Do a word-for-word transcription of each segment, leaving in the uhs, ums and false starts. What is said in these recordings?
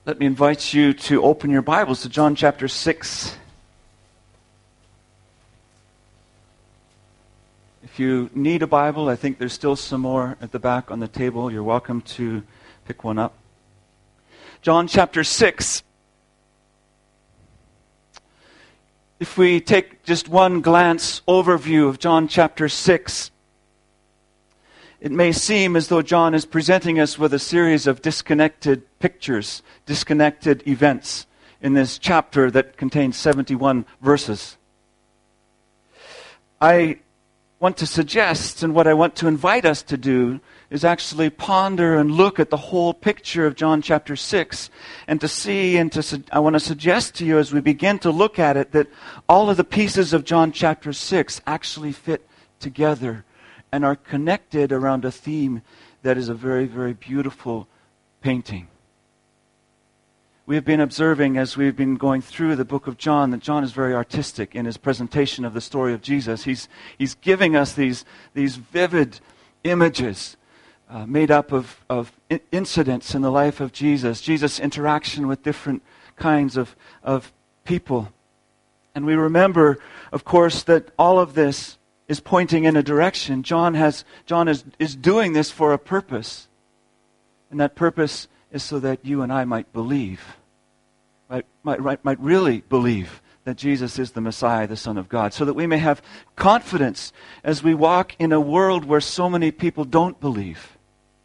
Let me invite you to open your Bibles to John chapter six. If you need a Bible, I think there's still some more at the back on the table. You're welcome to pick one up. John chapter six. If we take just one glance overview of John chapter six, it may seem as though John is presenting us with a series of disconnected pictures, disconnected events in this chapter that contains seventy-one verses. I want to suggest, and what I want to invite us to do, is actually ponder and look at the whole picture of John chapter six, and to see, and to su- I want to suggest to you as we begin to look at it, that all of the pieces of John chapter six actually fit together and are connected around a theme that is a very, very beautiful painting. We have been observing as we've been going through the book of John that John is very artistic in his presentation of the story of Jesus. He's, he's giving us these, these vivid images uh, made up of, of I- incidents in the life of Jesus, Jesus' interaction with different kinds of, of people. And we remember, of course, that all of this is pointing in a direction. John has John is, is doing this for a purpose. And that purpose is so that you and I might believe, might, might, might really believe that Jesus is the Messiah, the Son of God, so that we may have confidence as we walk in a world where so many people don't believe.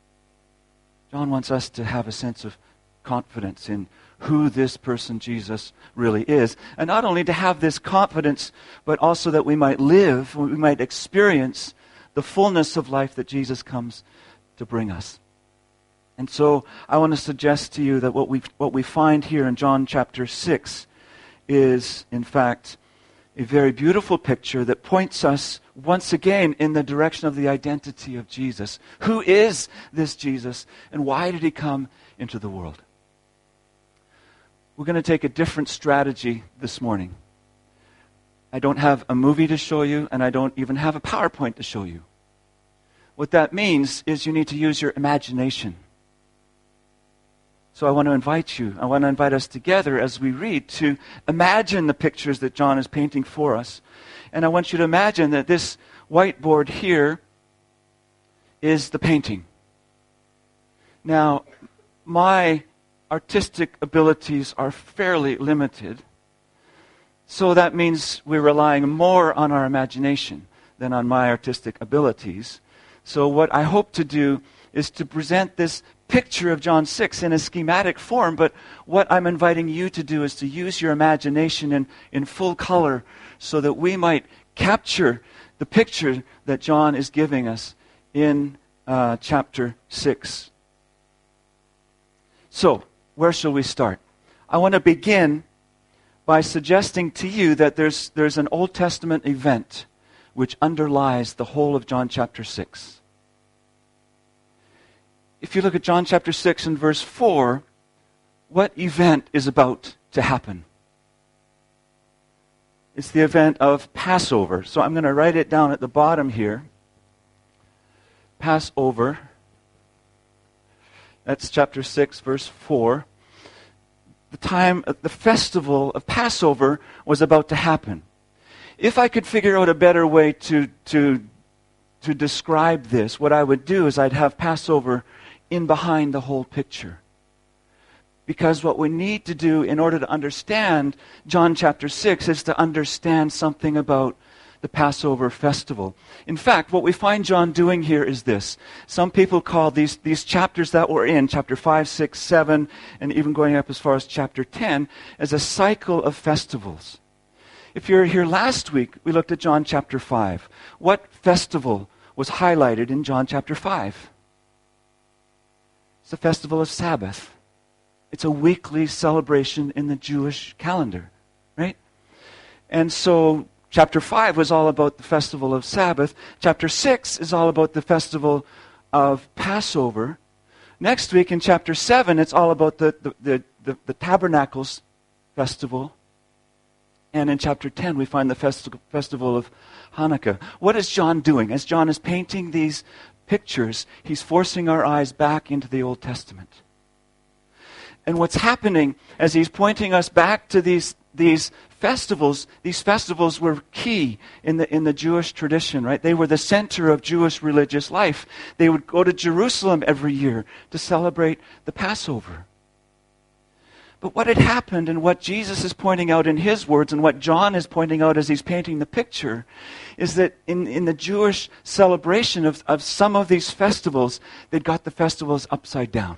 John wants us to have a sense of confidence in who this person Jesus really is. And not only to have this confidence, but also that we might live, we might experience the fullness of life that Jesus comes to bring us. And so I want to suggest to you that what we what we find here in John chapter six is, in fact, a very beautiful picture that points us once again in the direction of the identity of Jesus. Who is this Jesus, and why did he come into the world? We're going to take a different strategy this morning. I don't have a movie to show you, and I don't even have a PowerPoint to show you. What that means is you need to use your imagination. So I want to invite you, I want to invite us together as we read to imagine the pictures that John is painting for us. And I want you to imagine that this whiteboard here is the painting. Now, my artistic abilities are fairly limited, so that means we're relying more on our imagination than on my artistic abilities. So what I hope to do is to present this picture of John six in a schematic form, but what I'm inviting you to do is to use your imagination in, in full color so that we might capture the picture that John is giving us in uh, chapter six. So, where shall we start? I want to begin by suggesting to you that there's, there's an Old Testament event which underlies the whole of John chapter six. If you look at John chapter six and verse four, what event is about to happen? It's the event of Passover. So I'm going to write it down at the bottom here. Passover. That's chapter six, verse four. The time, the festival of Passover was about to happen. If I could figure out a better way to, to, to describe this, what I would do is I'd have Passover in behind the whole picture. Because what we need to do in order to understand John chapter six is to understand something about the Passover festival. In fact, what we find John doing here is this. Some people call these, these chapters that we're in, chapter five, six, seven, and even going up as far as chapter ten, as a cycle of festivals. If you were here last week, we looked at John chapter five. What festival was highlighted in John chapter five? It's the festival of Sabbath. It's a weekly celebration in the Jewish calendar, right? And so chapter five was all about the festival of Sabbath. Chapter six is all about the festival of Passover. Next week in chapter seven, it's all about the, the, the, the, the Tabernacles festival. And in chapter ten, we find the festi- festival of Hanukkah. What is John doing? As John is painting these pictures, he's forcing our eyes back into the Old Testament. And what's happening as he's pointing us back to these these festivals, these festivals were key in the in the Jewish tradition, right? They were the center of Jewish religious life. They would go to Jerusalem every year to celebrate the Passover. But what had happened, and what Jesus is pointing out in his words, and what John is pointing out as he's painting the picture, is that in, in the Jewish celebration of, of some of these festivals, they'd got the festivals upside down.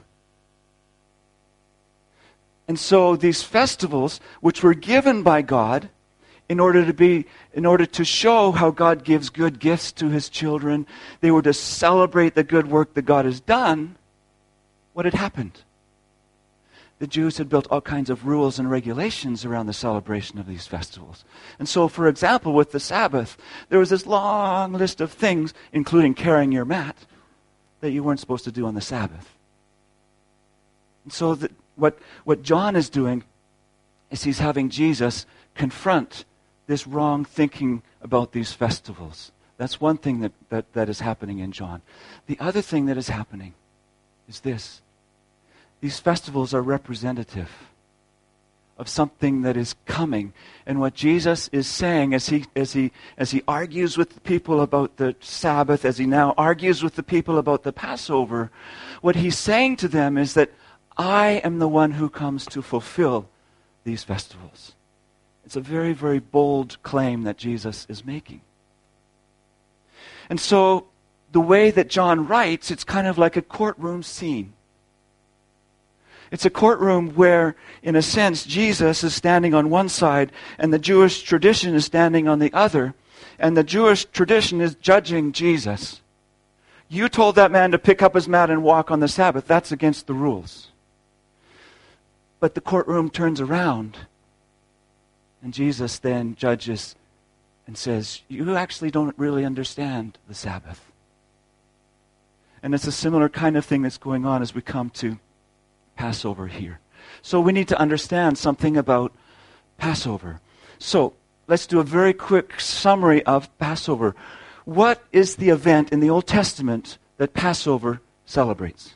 And so these festivals, which were given by God in order to be, in order to show how God gives good gifts to his children, they were to celebrate the good work that God has done. What had happened? The Jews had built all kinds of rules and regulations around the celebration of these festivals. And so, for example, with the Sabbath, there was this long list of things, including carrying your mat, that you weren't supposed to do on the Sabbath. And so the, what, what John is doing is he's having Jesus confront this wrong thinking about these festivals. That's one thing that, that, that is happening in John. The other thing that is happening is this. These festivals are representative of something that is coming. And what Jesus is saying as he as he as he argues with the people about the Sabbath, as he now argues with the people about the Passover, what he's saying to them is that I am the one who comes to fulfill these festivals. It's a very, very bold claim that Jesus is making. And so the way that John writes, it's kind of like a courtroom scene. It's a courtroom where, in a sense, Jesus is standing on one side and the Jewish tradition is standing on the other. And the Jewish tradition is judging Jesus. You told that man to pick up his mat and walk on the Sabbath. That's against the rules. But the courtroom turns around and Jesus then judges and says, you actually don't really understand the Sabbath. And it's a similar kind of thing that's going on as we come to Passover here. So we need to understand something about Passover. So let's do a very quick summary of Passover. What is the event in the Old Testament that Passover celebrates?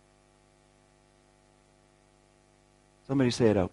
Somebody say it out.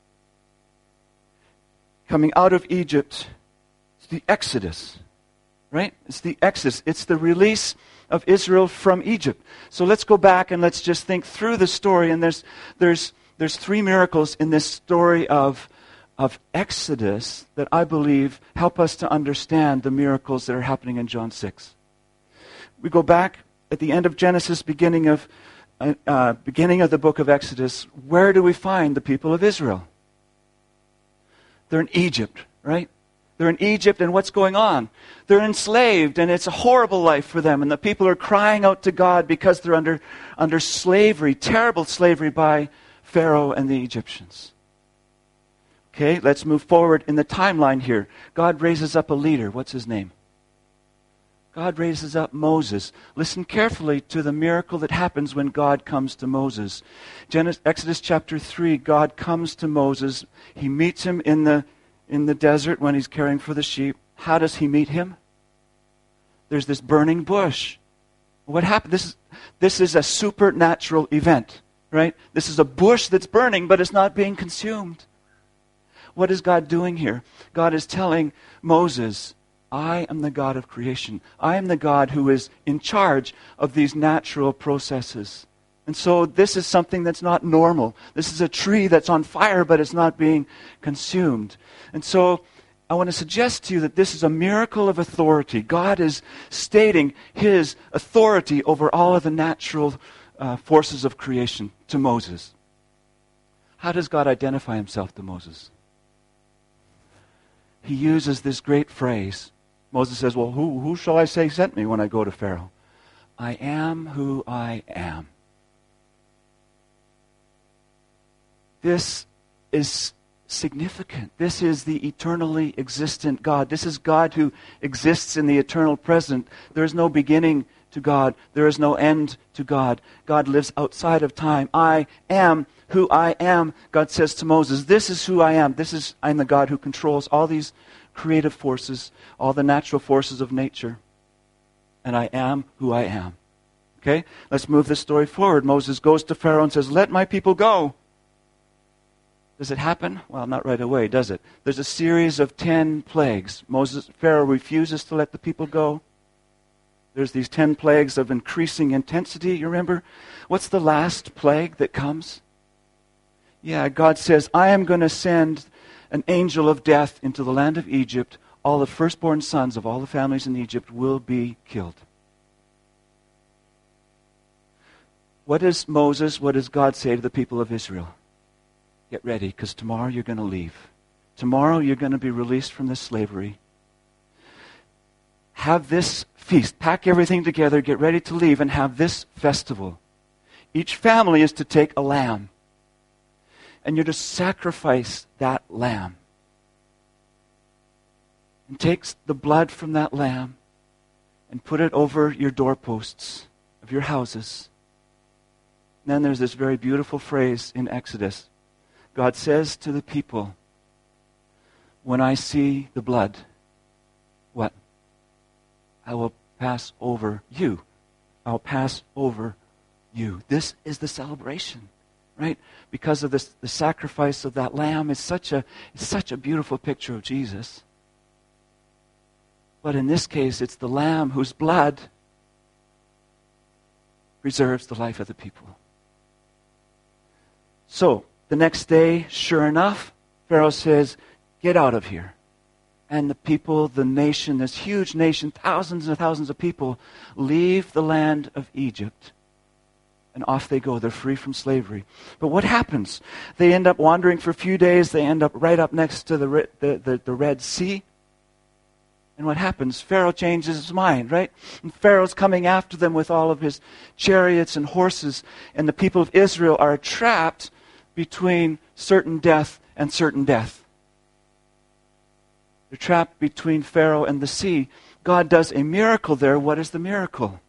Coming out of Egypt, it's the Exodus, right? It's the Exodus. It's the release of Israel from Egypt. So let's go back and let's just think through the story. And there's there's there's three miracles in this story of of Exodus that I believe help us to understand the miracles that are happening in John six. We go back at the end of Genesis, beginning of uh, uh, beginning of the book of Exodus. Where do we find the people of Israel? They're in Egypt, right? They're in Egypt, and what's going on? They're enslaved, and it's a horrible life for them. And the people are crying out to God because they're under, under slavery, terrible slavery by Pharaoh and the Egyptians. Okay, let's move forward in the timeline here. God raises up a leader. What's his name? God raises up Moses. Listen carefully to the miracle that happens when God comes to Moses. Genesis, Exodus chapter three, God comes to Moses. He meets him in the in the desert when he's caring for the sheep. How does he meet him? There's this burning bush. What happened? This is, this is a supernatural event, right? This is a bush that's burning, but it's not being consumed. What is God doing here? God is telling Moses, I am the God of creation. I am the God who is in charge of these natural processes. And so this is something that's not normal. This is a tree that's on fire, but it's not being consumed. And so I want to suggest to you that this is a miracle of authority. God is stating his authority over all of the natural uh, forces of creation to Moses. How does God identify himself to Moses? He uses this great phrase. Moses says, well, who, who shall I say sent me when I go to Pharaoh? I am who I am. This is significant. This is the eternally existent God. This is God who exists in the eternal present. There is no beginning to God. There is no end to God. God lives outside of time. I am who I am, God says to Moses. This is who I am. This is, I'm the God who controls all these creative forces, all the natural forces of nature. And I am who I am. Okay? Let's move this story forward. Moses goes to Pharaoh and says, let my people go. Does it happen? Well, not right away, does it? There's a series of ten plagues. Moses, Pharaoh refuses to let the people go. There's these ten plagues of increasing intensity, you remember? What's the last plague that comes? Yeah, God says, I am going to send an angel of death into the land of Egypt. All the firstborn sons of all the families in Egypt will be killed. What does Moses, what does God say to the people of Israel? Get ready, because tomorrow you're going to leave. Tomorrow you're going to be released from this slavery. Have this feast. Pack everything together, get ready to leave, and have this festival. Each family is to take a lamb. And you're to sacrifice that lamb. And take the blood from that lamb and put it over your doorposts of your houses. And then there's this very beautiful phrase in Exodus. God says to the people, when I see the blood, what? I will pass over you. I'll pass over you. This is the celebration, right? Because of this, the sacrifice of that lamb is such a, it's such a beautiful picture of Jesus. But in this case, it's the lamb whose blood preserves the life of the people. So, the next day, sure enough, Pharaoh says, get out of here. And the people, the nation, this huge nation, thousands and thousands of people, leave the land of Egypt. And off they go. They're free from slavery. But what happens? They end up wandering for a few days. They end up right up next to the, the, the, the Red Sea. And what happens? Pharaoh changes his mind, right? And Pharaoh's coming after them with all of his chariots and horses. And the people of Israel are trapped between certain death and certain death. They're trapped between Pharaoh and the sea. God does a miracle there. What is the miracle?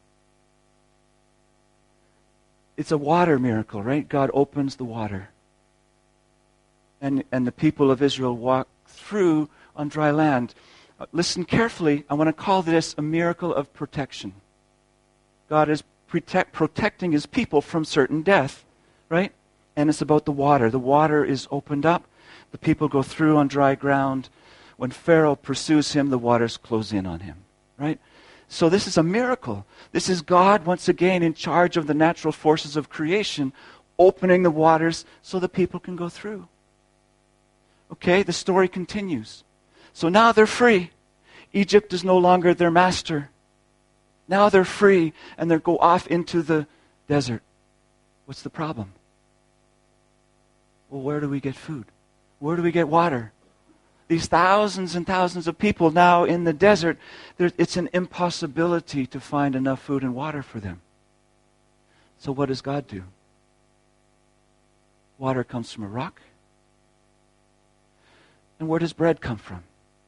It's a water miracle, right? God opens the water. And, and the people of Israel walk through on dry land. Uh, listen carefully. I want to call this a miracle of protection. God is protect, protecting his people from certain death, right? And it's about the water. The water is opened up. The people go through on dry ground. When Pharaoh pursues him, the waters close in on him, right? So this is a miracle. This is God, once again, in charge of the natural forces of creation, opening the waters so the people can go through. Okay, the story continues. So now they're free. Egypt is no longer their master. Now they're free, and they go off into the desert. What's the problem? Well, where do we get food? Where do we get water? These thousands and thousands of people now in the desert, there, it's an impossibility to find enough food and water for them. So what does God do? Water comes from a rock. And where does bread come from?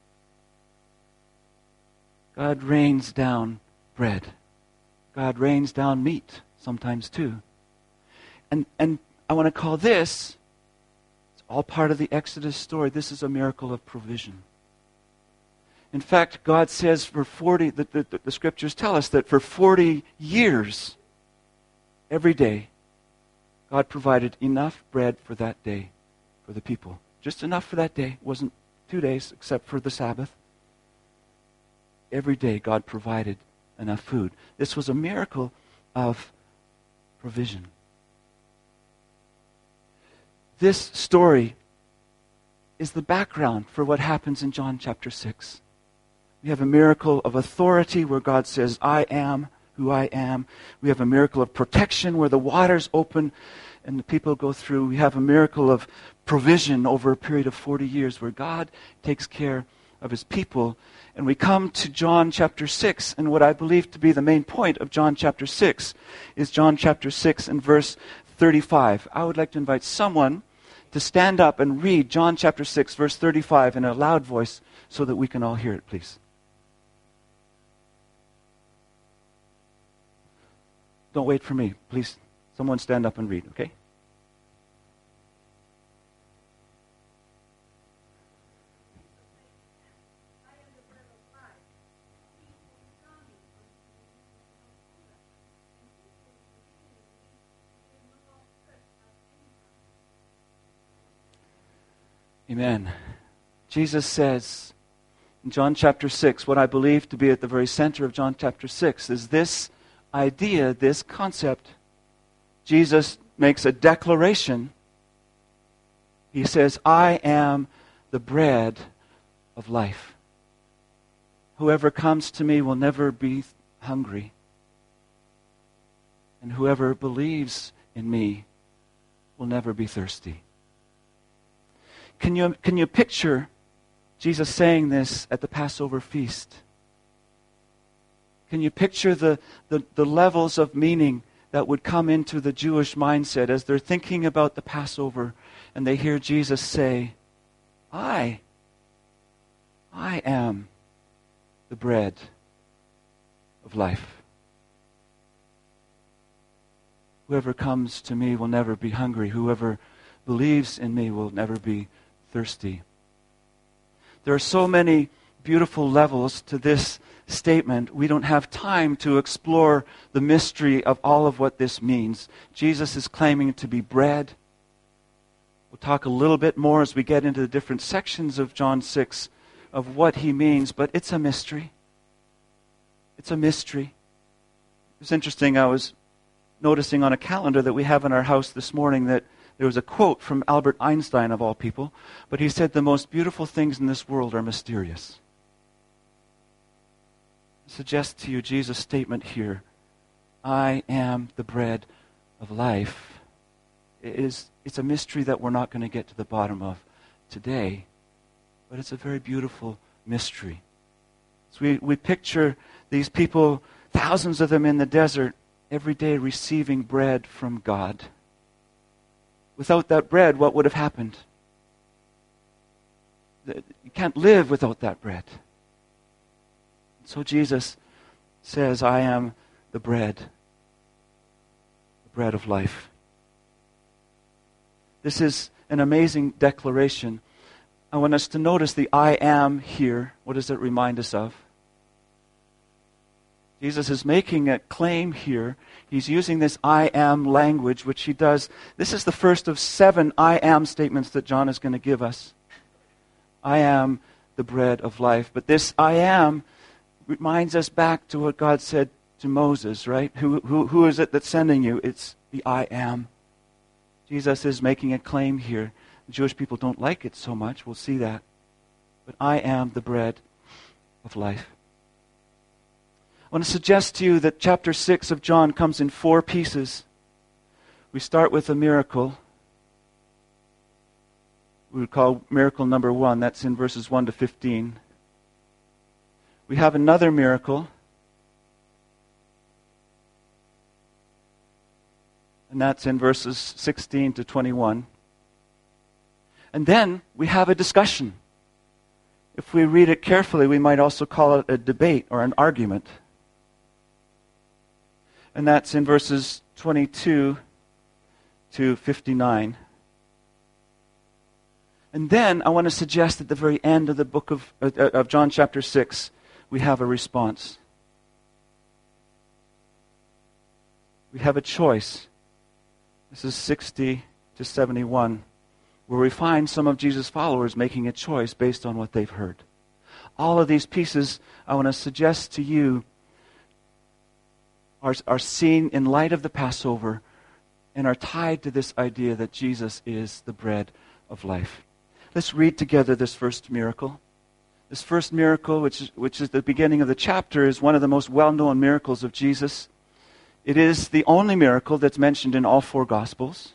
God rains down bread. God rains down meat sometimes too. And, and I want to call this, all part of the Exodus story. This is a miracle of provision. In fact, God says for forty, the, the, the scriptures tell us that for forty years, every day, God provided enough bread for that day for the people. Just enough for that day. It wasn't two days except for the Sabbath. Every day God provided enough food. This was a miracle of provision. This story is the background for what happens in John chapter six. We have a miracle of authority where God says, I am who I am. We have a miracle of protection where the waters open and the people go through. We have a miracle of provision over a period of forty years where God takes care of his people. And we come to John chapter six, and what I believe to be the main point of John chapter six is John chapter six and verse thirty-five. I would like to invite someone to stand up and read John chapter six, verse thirty-five in a loud voice so that we can all hear it, please. Don't wait for me. Please, someone stand up and read, okay? Amen. Jesus says in John chapter six, what I believe to be at the very center of John chapter six is this idea, this concept. Jesus makes a declaration. He says, I am the bread of life. Whoever comes to me will never be hungry. And whoever believes in me will never be thirsty. Can you, can you picture Jesus saying this at the Passover feast? Can you picture the, the, the levels of meaning that would come into the Jewish mindset as they're thinking about the Passover and they hear Jesus say, I, I am the bread of life. Whoever comes to me will never be hungry. Whoever believes in me will never be thirsty. There are so many beautiful levels to this statement. We don't have time to explore the mystery of all of what this means. Jesus is claiming to be bread. We'll talk a little bit more as we get into the different sections of John six of what he means, but it's a mystery. It's a mystery. It's interesting, I was noticing on a calendar that we have in our house this morning that there was a quote from Albert Einstein, of all people, but he said, the most beautiful things in this world are mysterious. I suggest to you Jesus' statement here, I am the bread of life, it is, it's a mystery that we're not going to get to the bottom of today, but it's a very beautiful mystery. So we, we picture these people, thousands of them in the desert, every day receiving bread from God. Without that bread, what would have happened? You can't live without that bread. So Jesus says, I am the bread, the bread of life. This is an amazing declaration. I want us to notice the I am here. What does it remind us of? Jesus is making a claim here. He's using this I am language, which he does. This is the first of seven I am statements that John is going to give us. I am the bread of life. But this I am reminds us back to what God said to Moses, right? Who, who, who is it that's sending you? It's the I am. Jesus is making a claim here. The Jewish people don't like it so much. We'll see that. But I am the bread of life. I want to suggest to you that chapter six of John comes in four pieces. We start with a miracle. We would call miracle number one. That's in verses one to fifteen. We have another miracle. And that's in verses sixteen to twenty-one. And then we have a discussion. If we read it carefully, we might also call it a debate or an argument. And that's in verses twenty-two to fifty-nine. And then I want to suggest at the very end of the book of, uh, of John chapter six, we have a response. We have a choice. This is sixty to seventy-one, where we find some of Jesus' followers making a choice based on what they've heard. All of these pieces I want to suggest to you Are, are seen in light of the Passover and are tied to this idea that Jesus is the bread of life. Let's read together this first miracle. This first miracle, which is, which is the beginning of the chapter, is one of the most well-known miracles of Jesus. It is the only miracle that's mentioned in all four Gospels.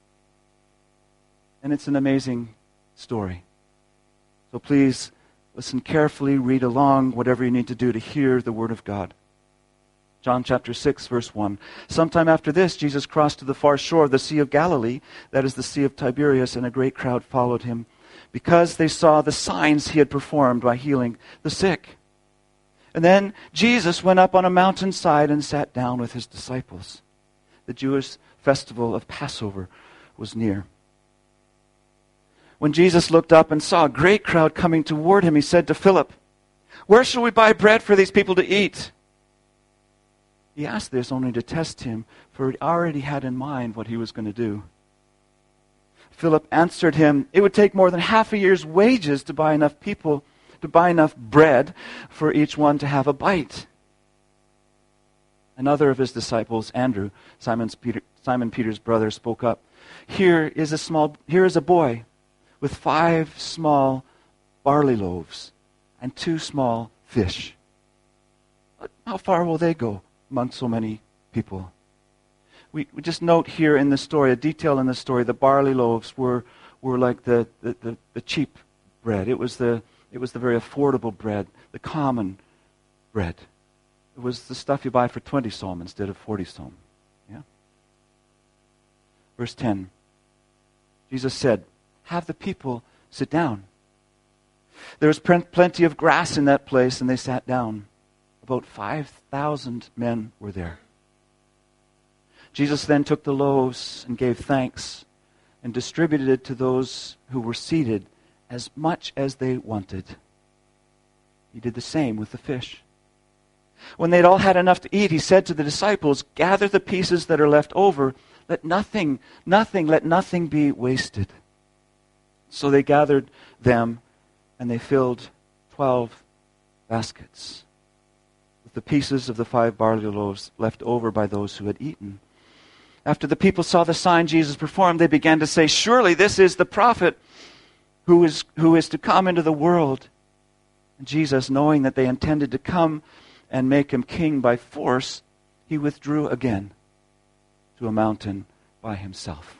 And it's an amazing story. So please listen carefully, read along, whatever you need to do to hear the Word of God. John chapter six, verse one. Sometime after this, Jesus crossed to the far shore of the Sea of Galilee, that is the Sea of Tiberias, and a great crowd followed him, because they saw the signs he had performed by healing the sick. And then Jesus went up on a mountainside and sat down with his disciples. The Jewish festival of Passover was near. When Jesus looked up and saw a great crowd coming toward him, he said to Philip, "Where shall we buy bread for these people to eat?" He asked this only to test him, for he already had in mind what he was going to do. Philip answered him, "It would take more than half a year's wages to buy enough people, to buy enough bread for each one to have a bite." Another of his disciples, Andrew, Simon's Peter, Simon Peter's brother, spoke up. Here is a small, here is a boy with five small barley loaves and two small fish. How far will they go among so many people? We, we just note here in the story, a detail in the story, the barley loaves were, were like the, the, the, the cheap bread. It was the, it was the very affordable bread, the common bread. It was the stuff you buy for twenty som instead of forty som. Yeah? Verse ten. Jesus said, "Have the people sit down." There was plenty of grass in that place, and they sat down. About five thousand men were there. Jesus then took the loaves and gave thanks and distributed it to those who were seated as much as they wanted. He did the same with the fish. When they'd all had enough to eat, he said to the disciples, "Gather the pieces that are left over. Let nothing, nothing, let nothing be wasted." So they gathered them, and they filled twelve baskets with the pieces of the five barley loaves left over by those who had eaten. After the people saw the sign Jesus performed, they began to say, "Surely this is the prophet who is, who is to come into the world." And Jesus, knowing that they intended to come and make him king by force, he withdrew again to a mountain by himself.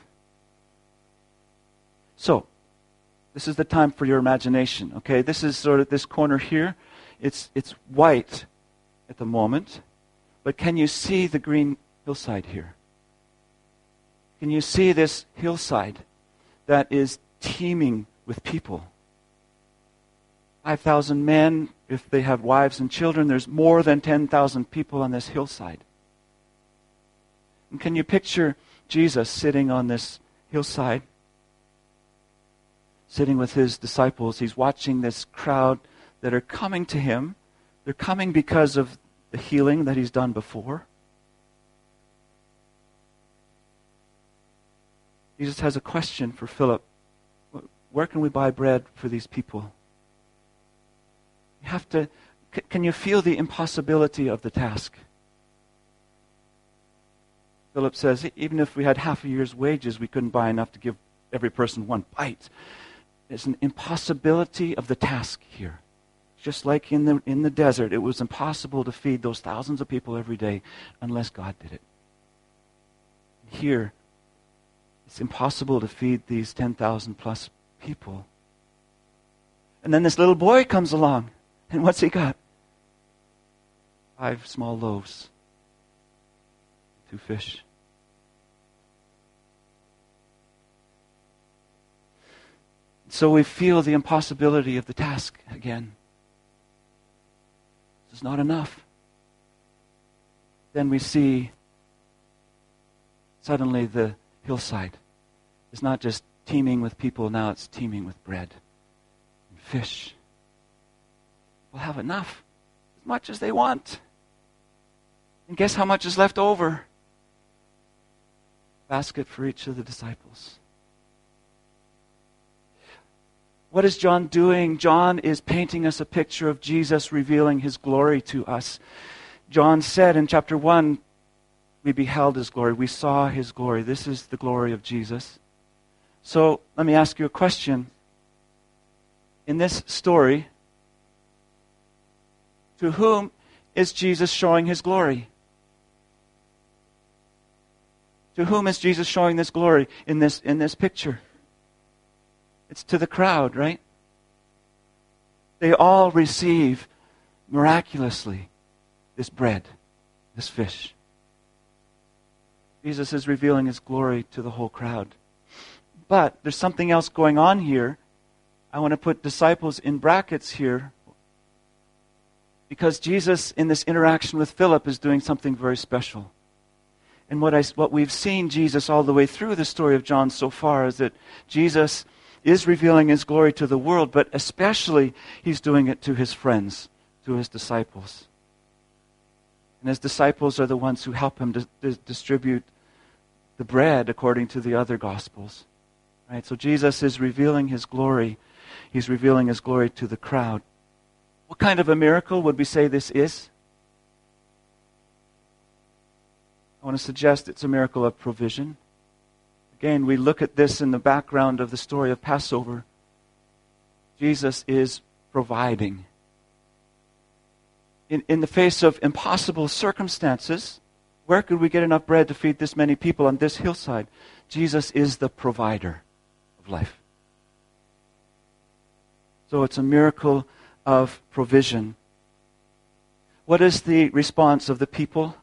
So, this is the time for your imagination, okay? This is sort of this corner here. It's, it's white at the moment, but can you see the green hillside here? Can you see this hillside that is teeming with people? five thousand men, if they have wives and children, there's more than ten thousand people on this hillside. And can you picture Jesus sitting on this hillside, sitting with his disciples? He's watching this crowd that are coming to him. They're coming because of the healing that he's done before. Jesus has a question for Philip. Where can we buy bread for these people? You have to, can you feel the impossibility of the task? Philip says, even if we had half a year's wages, we couldn't buy enough to give every person one bite. There's an impossibility of the task here. Just like in the in the desert, it was impossible to feed those thousands of people every day unless God did it. Here, it's impossible to feed these ten thousand plus people. And then this little boy comes along. And what's he got? Five small loaves. Two fish. So we feel the impossibility of the task again. This is not enough. Then we see suddenly the hillside is not just teeming with people, now it's teeming with bread and fish. We'll have enough, as much as they want. And guess how much is left over? Basket for each of the disciples. What is John doing? John is painting us a picture of Jesus revealing his glory to us. John said in chapter one, we beheld his glory. We saw his glory. This is the glory of Jesus. So let me ask you a question. In this story, to whom is Jesus showing his glory? To whom is Jesus showing this glory in this in this picture? It's to the crowd, right? They all receive miraculously this bread, this fish. Jesus is revealing his glory to the whole crowd. But there's something else going on here. I want to put disciples in brackets here, because Jesus, in this interaction with Philip, is doing something very special. And what, I, what we've seen Jesus all the way through the story of John so far is that Jesus is revealing his glory to the world, but especially he's doing it to his friends, to his disciples. And his disciples are the ones who help him to, to distribute the bread according to the other Gospels. Right? So Jesus is revealing his glory. He's revealing his glory to the crowd. What kind of a miracle would we say this is? I want to suggest it's a miracle of provision. Again, we look at this in the background of the story of Passover. Jesus is providing. In, in the face of impossible circumstances, where could we get enough bread to feed this many people on this hillside? Jesus is the provider of life. So it's a miracle of provision. What is the response of the people?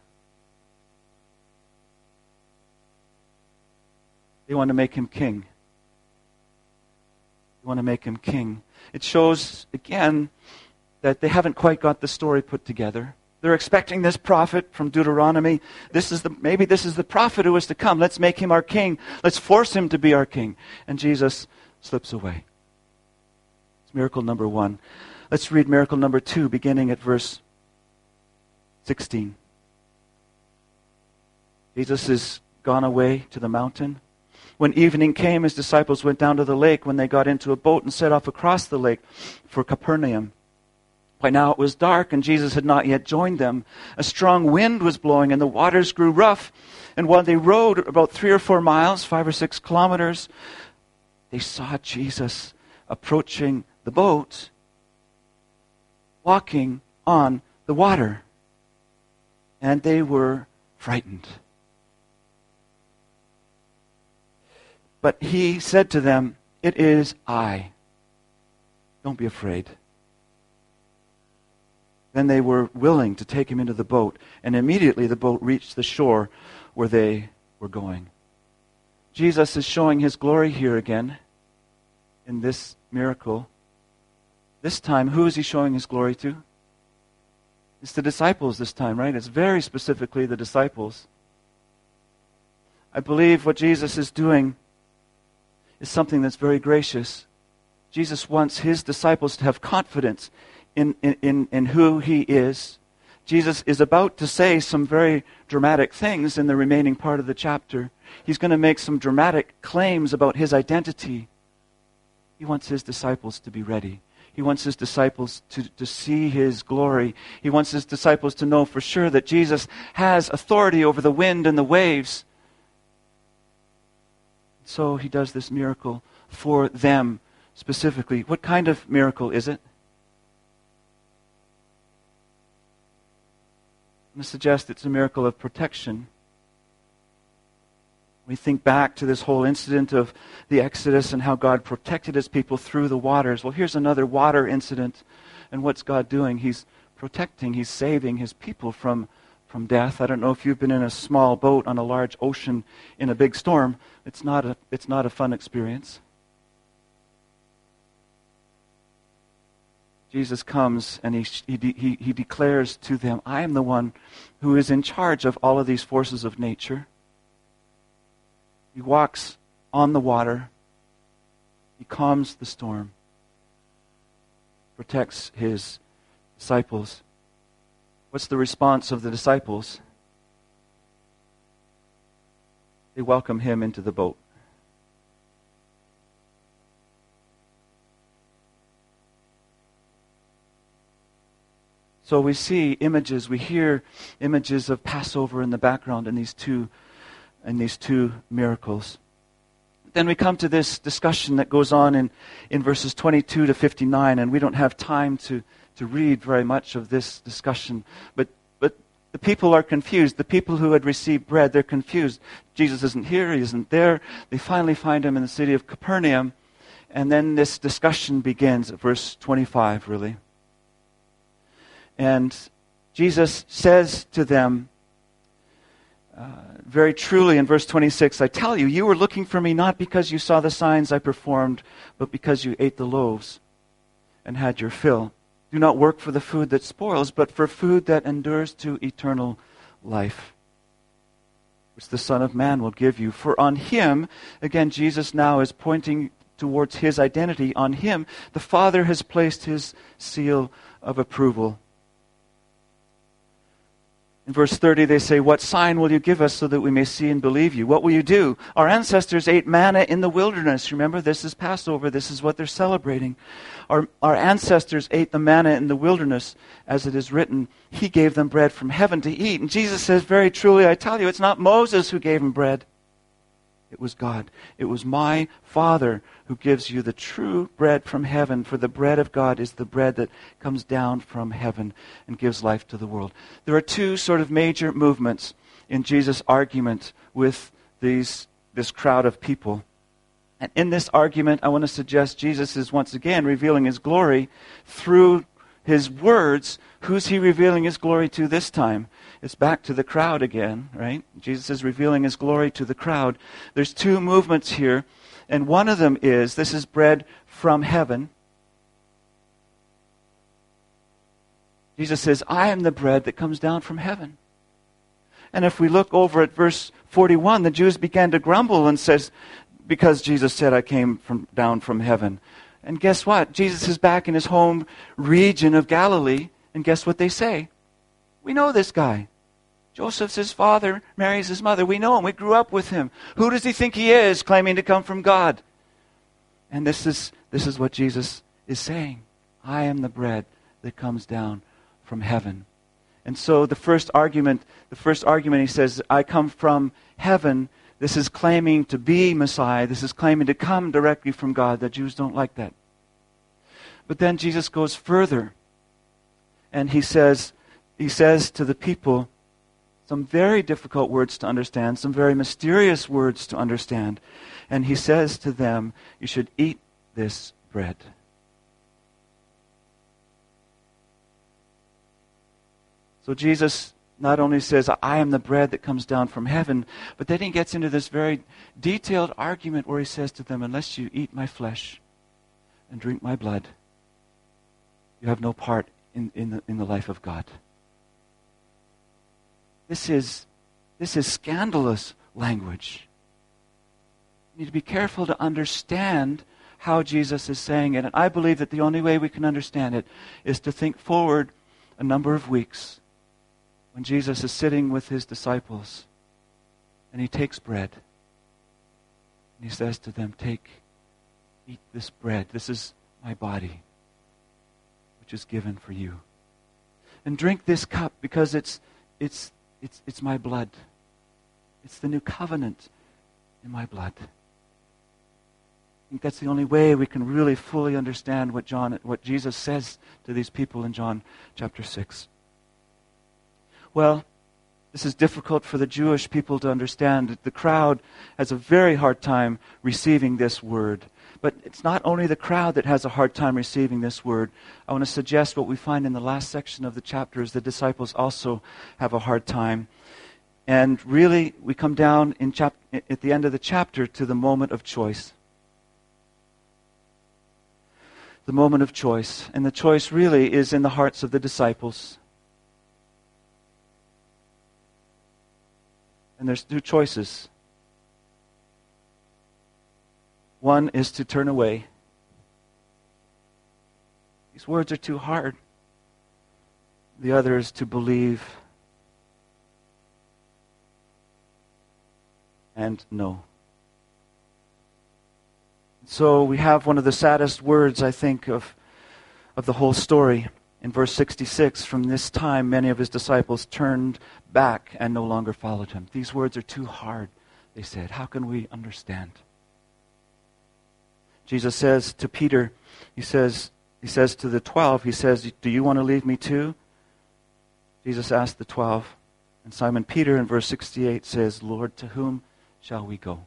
They want to make him king. They want to make him king. It shows, again, that they haven't quite got the story put together. They're expecting this prophet from Deuteronomy. This is the maybe this is the prophet who is to come. Let's make him our king. Let's force him to be our king. And Jesus slips away. It's miracle number one. Let's read miracle number two, beginning at verse sixteen. Jesus has gone away to the mountain. When evening came, his disciples went down to the lake. When they got into a boat and set off across the lake for Capernaum. By now it was dark, and Jesus had not yet joined them. A strong wind was blowing, and the waters grew rough. And while they rowed about three or four miles, five or six kilometers, they saw Jesus approaching the boat, walking on the water. And they were frightened. But he said to them, "It is I. Don't be afraid." Then they were willing to take him into the boat, and immediately the boat reached the shore where they were going. Jesus is showing his glory here again in this miracle. This time, who is he showing his glory to? It's the disciples this time, right? It's very specifically the disciples. I believe what Jesus is doing is something that's very gracious. Jesus wants his disciples to have confidence In, in, in who he is. Jesus is about to say some very dramatic things in the remaining part of the chapter. He's going to make some dramatic claims about his identity. He wants his disciples to be ready. He wants his disciples to, to see his glory. He wants his disciples to know for sure that Jesus has authority over the wind and the waves. So he does this miracle for them specifically. What kind of miracle is it? I'm going to suggest it's a miracle of protection. We think back to this whole incident of the Exodus and how God protected his people through the waters. Well, here's another water incident. And what's God doing? He's protecting, he's saving his people from, from death. I don't know if you've been in a small boat on a large ocean in a big storm. It's not a, it's not a fun experience. Jesus comes and he, he, he, he declares to them, I am the one who is in charge of all of these forces of nature. He walks on the water. He calms the storm. Protects his disciples. What's the response of the disciples? They welcome him into the boat. So we see images, we hear images of Passover in the background in these two, in these two miracles. Then we come to this discussion that goes on in, in verses twenty-two to fifty-nine, and we don't have time to, to read very much of this discussion. But but the people are confused. The people who had received bread, they're confused. Jesus isn't here, he isn't there. They finally find him in the city of Capernaum. And then this discussion begins at verse twenty-five, really. And Jesus says to them, uh, very truly in verse twenty-six, I tell you, you were looking for me not because you saw the signs I performed, but because you ate the loaves and had your fill. Do not work for the food that spoils, but for food that endures to eternal life, which the Son of Man will give you. For on him, again, Jesus now is pointing towards his identity. On him, the Father has placed his seal of approval. In verse thirty, they say, "What sign will you give us so that we may see and believe you? What will you do? Our ancestors ate manna in the wilderness." Remember, this is Passover. This is what they're celebrating. Our, our ancestors ate the manna in the wilderness, as it is written, "He gave them bread from heaven to eat." And Jesus says, "Very truly, I tell you, it's not Moses who gave them bread. It was God. It was my Father who gives you the true bread from heaven. For the bread of God is the bread that comes down from heaven and gives life to the world." There are two sort of major movements in Jesus' argument with these this crowd of people. And in this argument, I want to suggest Jesus is once again revealing his glory through his words. Who's he revealing his glory to this time? It's back to the crowd again, right? Jesus is revealing his glory to the crowd. There's two movements here, and one of them is, this is bread from heaven. Jesus says, "I am the bread that comes down from heaven." And if we look over at verse forty-one, the Jews began to grumble and says, because Jesus said, "I came from down from heaven." And guess what? Jesus is back in his home region of Galilee, and guess what they say? "We know this guy. Joseph's his father, Mary's his mother. We know him. We grew up with him. Who does he think he is, claiming to come from God?" And this is this is what Jesus is saying. "I am the bread that comes down from heaven." And so the first argument, the first argument he says, "I come from heaven." This is claiming to be Messiah. This is claiming to come directly from God. The Jews don't like that. But then Jesus goes further, and he says, he says to the people some very difficult words to understand, some very mysterious words to understand. And he says to them, "You should eat this bread." So Jesus not only says, "I am the bread that comes down from heaven," but then he gets into this very detailed argument where he says to them, "Unless you eat my flesh and drink my blood, you have no part in, in, the, in the life of God." This is, this is scandalous language. You need to be careful to understand how Jesus is saying it. And I believe that the only way we can understand it is to think forward a number of weeks when Jesus is sitting with his disciples and he takes bread and he says to them, "Take, eat this bread. This is my body, which is given for you. And drink this cup, because it's it's it's it's my blood. It's the new covenant in my blood." I think that's the only way we can really fully understand what John what Jesus says to these people in John chapter six. Well, this is difficult for the Jewish people to understand. The crowd has a very hard time receiving this word. But it's not only the crowd that has a hard time receiving this word. I want to suggest what we find in the last section of the chapter is the disciples also have a hard time. And really, we come down in chap- at the end of the chapter to the moment of choice. The moment of choice. And the choice really is in the hearts of the disciples. And there's two choices. One is to turn away. These words are too hard. The other is to believe and know. So we have one of the saddest words, I think, of, of the whole story. In verse sixty-six, "From this time many of his disciples turned back and no longer followed him." These words are too hard, they said. How can we understand? Jesus says to Peter, he says, he says to the twelve, he says, "Do you want to leave me too?" Jesus asked the twelve. And Simon Peter in verse sixty-eight says, "Lord, to whom shall we go?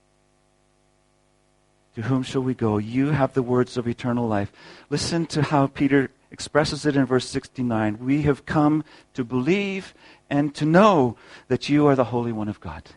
To whom shall we go? You have the words of eternal life." Listen to how Peter expresses it in verse sixty-nine. "We have come to believe and to know that you are the Holy One of God."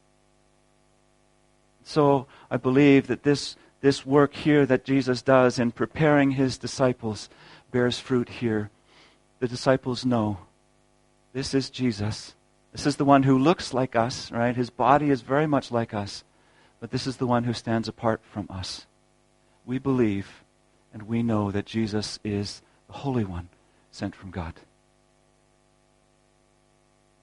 So I believe that this, this work here that Jesus does in preparing his disciples bears fruit here. The disciples know this is Jesus. This is the one who looks like us, right? His body is very much like us. But this is the one who stands apart from us. We believe and we know that Jesus is the Holy One sent from God.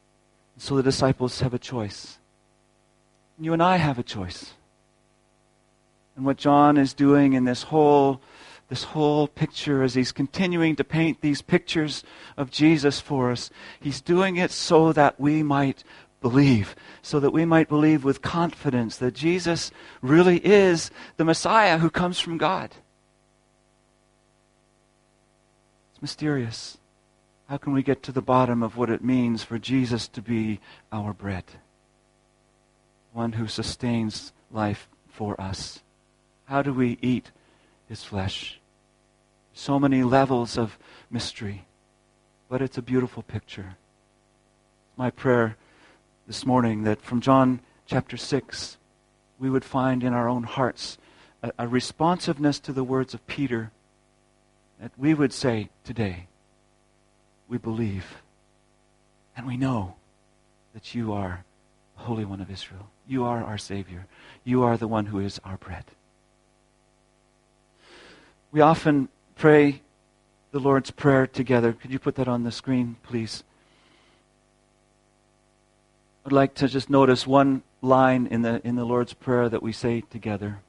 So the disciples have a choice. You and I have a choice. And what John is doing in this whole, this whole picture, as he's continuing to paint these pictures of Jesus for us, he's doing it so that we might believe, so that we might believe with confidence that Jesus really is the Messiah who comes from God. It's mysterious. How can we get to the bottom of what it means for Jesus to be our bread? One who sustains life for us. How do we eat His flesh? So many levels of mystery, but it's a beautiful picture. My prayer this morning that from John chapter six, we would find in our own hearts a, a responsiveness to the words of Peter, that we would say today, we believe and we know that you are the Holy One of Israel. You are our Savior. You are the one who is our bread. We often pray the Lord's Prayer together. Could you put that on the screen, please? I'd like to just notice one line in the in the Lord's Prayer that we say together.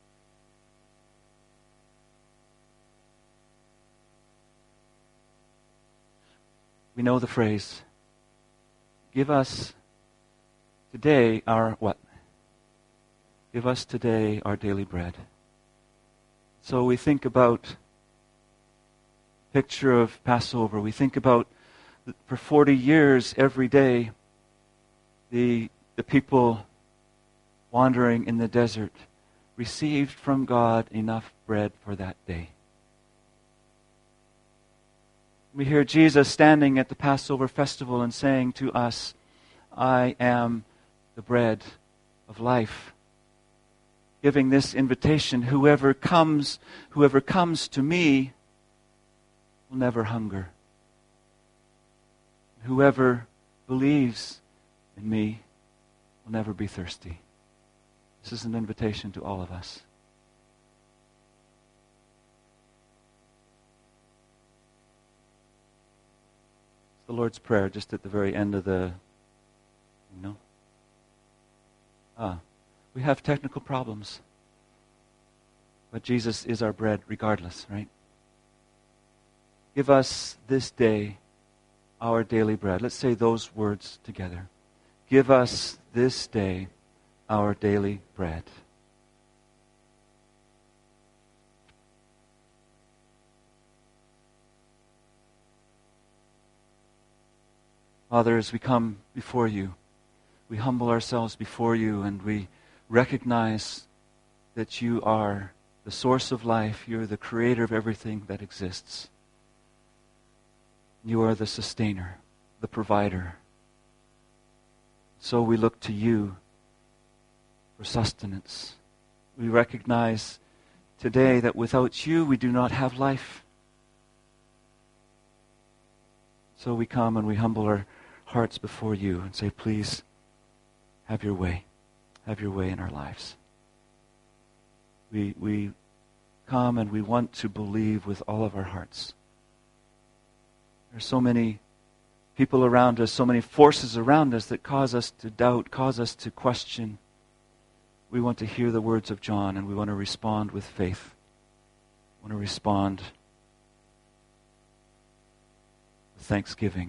We know the phrase, give us today our what? Give us today our daily bread. So we think about the picture of Passover. We think about for forty years every day the the people wandering in the desert received from God enough bread for that day. We hear Jesus standing at the Passover festival and saying to us, I am the bread of life. Giving this invitation, whoever comes, whoever comes to me will never hunger. Whoever believes in me will never be thirsty. This is an invitation to all of us. The Lord's Prayer, just at the very end of the, you know. Ah, we have technical problems. But Jesus is our bread regardless, right? Give us this day our daily bread. Let's say those words together. Give us this day our daily bread. Father, as we come before you, we humble ourselves before you and we recognize that you are the source of life. You're the creator of everything that exists. You are the sustainer, the provider. So we look to you for sustenance. We recognize today that without you we do not have life. So we come and we humble our hearts before you and say, please, have your way. Have your way in our lives. We, we come and we want to believe with all of our hearts. There are so many people around us, so many forces around us that cause us to doubt, cause us to question. We want to hear the words of John and we want to respond with faith. We want to respond with thanksgiving.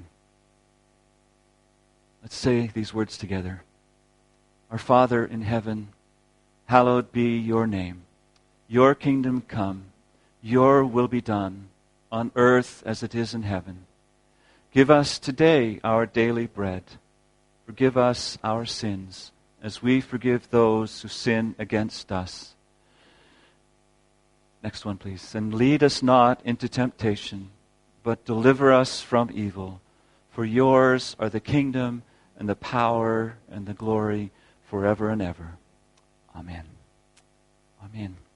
Let's say these words together. Our Father in heaven, hallowed be your name. Your kingdom come. Your will be done on earth as it is in heaven. Give us today our daily bread. Forgive us our sins as we forgive those who sin against us. Next one, please. And lead us not into temptation, but deliver us from evil. For yours are the kingdom and the power and the glory forever and ever. Amen. Amen.